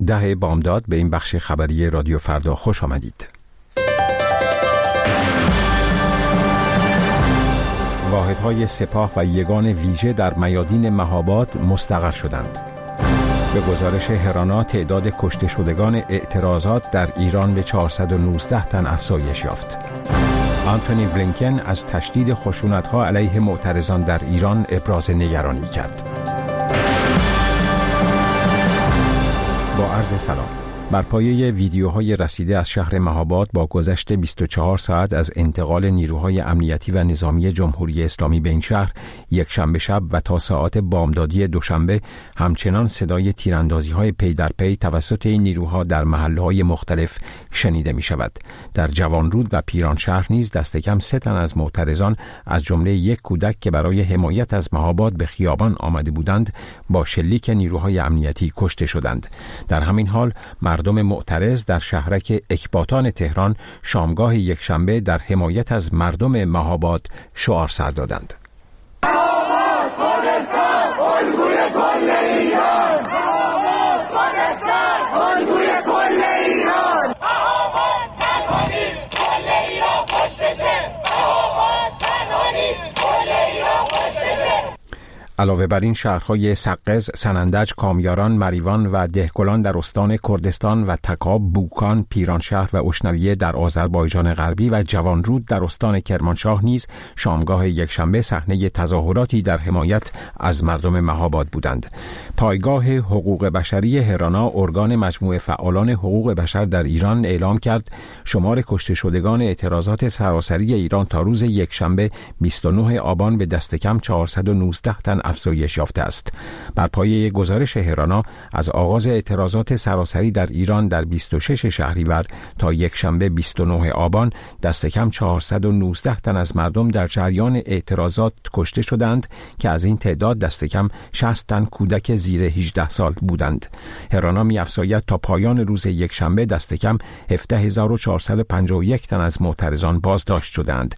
10 بامداد به این بخش خبری رادیو فردا خوش آمدید. واحدهای سپاه و یگان ویژه در میادین مهاباد مستقر شدند. به گزارش هرانا تعداد کشته شدگان اعتراضات در ایران به 419 تن افزایش یافت. آنتونی بلینکن از تشدید خشونت‌ها علیه معترضان در ایران ابراز نگرانی کرد. با عرض سلام. بر پایه ویدیوهای رسیده از شهر مهاباد با گذشت 24 ساعت از انتقال نیروهای امنیتی و نظامی جمهوری اسلامی به این شهر یک شنبه شب و تا ساعات بامدادی دوشنبه همچنان صدای تیراندازی‌های پی در پی توسط این نیروها در محله‌های مختلف شنیده می‌شود. در جوانرود و پیرانشهر نیز دست کم 3 تن از معترضان از جمله یک کودک که برای حمایت از مهاباد به خیابان آمده بودند با شلیک نیروهای امنیتی کشته شدند. در همین حال مردم معترض در شهرک اکباتان تهران شامگاه یکشنبه در حمایت از مردم مهاباد شعار سر دادند. مهاباد کردستان الگوی کل ایران، مهاباد کردستان الگوی کل ایران، مهاباد تنها نیست کل ایران کشته، مهاباد تنها نیست کل ایران کشته. علاوه بر این شهرهای سقز، سنندج، کامیاران، مریوان و دهکلان در استان کردستان و تکاب، بوکان، پیرانشهر و اشنویه در آذربایجان غربی و جوانرود در استان کرمانشاه نیز شامگاه یکشنبه صحنه تظاهراتی در حمایت از مردم مهاباد بودند. پایگاه حقوق بشری هرانا، ارگان مجموعه فعالان حقوق بشر در ایران، اعلام کرد شمار کشته شدگان اعتراضات سراسری ایران تا روز یکشنبه 29 آبان به دست کم 419 تن افزایش یافته است. بر پایه گزارش هرانا از آغاز اعتراضات سراسری در ایران در 26 شهریور تا یکشنبه 29 آبان دست کم 419 تن از مردم در جریان اعتراضات کشته شدند که از این تعداد دست کم 60 تن کودک زیر 18 سال بودند. هرانا می‌افزاید تا پایان روز یکشنبه دست کم 17451 تن از معترضان بازداشت شدند.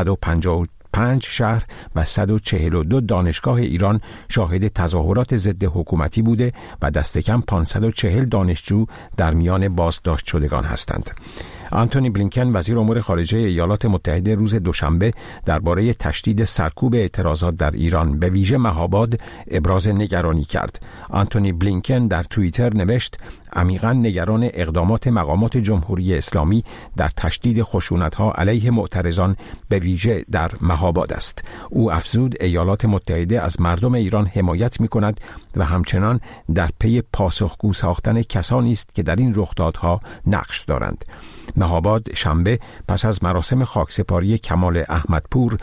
155 شهر و 142 دانشگاه ایران شاهد تظاهرات ضد حکومتی بوده و دست کم 540 دانشجو در میان بازداشت شدگان هستند. آنتونی بلینکن وزیر امور خارجه ایالات متحده روز دوشنبه درباره تشدید سرکوب اعتراضات در ایران به ویژه مهاباد ابراز نگرانی کرد. آنتونی بلینکن در توییتر نوشت عمیقاً نگران اقدامات مقامات جمهوری اسلامی در تشدید خشونت‌ها علیه معترضان به ویژه در مهاباد است. او افزود ایالات متحده از مردم ایران حمایت می‌کند و همچنان در پی پاسخگو ساختن کسانی است که در این رخدادها نقش دارند. مهاباد شنبه پس از مراسم خاکسپاری کمال احمدپور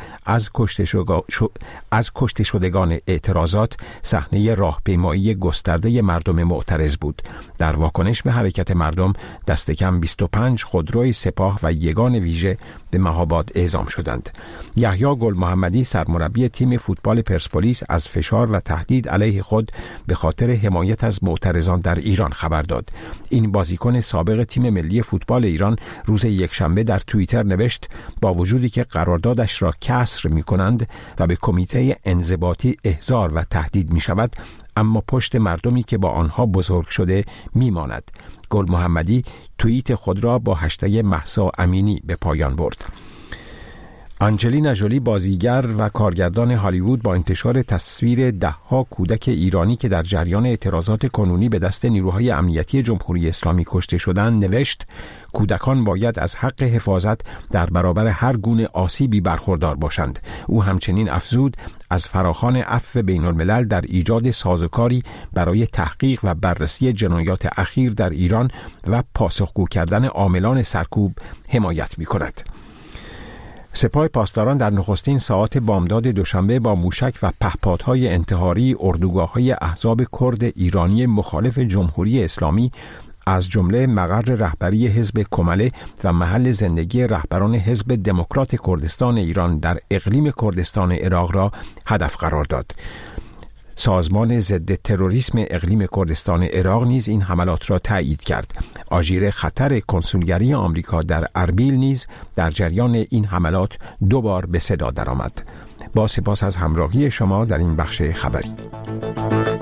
از کشته شدگان اعتراضات صحنه راهپیمایی گسترده مردم معترض بود. در واکنش به حرکت مردم دست کم 25 خودروی سپاه و یگان ویژه به مهاباد اعزام شدند. یحیی گل محمدی سرمربی تیم فوتبال پرسپولیس از فشار و تهدید علیه خود به خاطر حمایت از معترضان در ایران خبر داد. این بازیکن سابق تیم ملی فوتبال ایران روز یکشنبه در توییتر نوشت با وجودی که قراردادش را کسر می‌کنند و به کمیته انضباطی احضار و تهدید می‌شود، اما پشت مردمی که با آنها بزرگ شده می‌ماند. گل محمدی توییت خود را با هشتگ مهسا امینی به پایان برد. آنجلینا ژولی بازیگر و کارگردان هالیوود با انتشار تصویر 10 کودک ایرانی که در جریان اعتراضات کنونی به دست نیروهای امنیتی جمهوری اسلامی کشته شدند نوشت کودکان باید از حق حفاظت در برابر هر گونه آسیبی برخوردار باشند. او همچنین افزود از فراخوان عفو بین الملل در ایجاد سازوکاری برای تحقیق و بررسی جنایات اخیر در ایران و پاسخگو کردن عاملان سرکوب حمایت می‌کند. سپاه پاسداران در نخستین ساعات بامداد دوشنبه با موشک و پهپادهای انتحاری اردوگاه‌های احزاب کرد ایرانی مخالف جمهوری اسلامی از جمله مقر رهبری حزب کمله و محل زندگی رهبران حزب دموکرات کردستان ایران در اقلیم کردستان عراق را هدف قرار داد. سازمان ضد تروریسم اقلیم کردستان عراق نیز این حملات را تایید کرد. آژیر خطر کنسولگری آمریکا در اربیل نیز در جریان این حملات 2 بار به صدا درآمد. با سپاس از همراهی شما در این بخش خبری.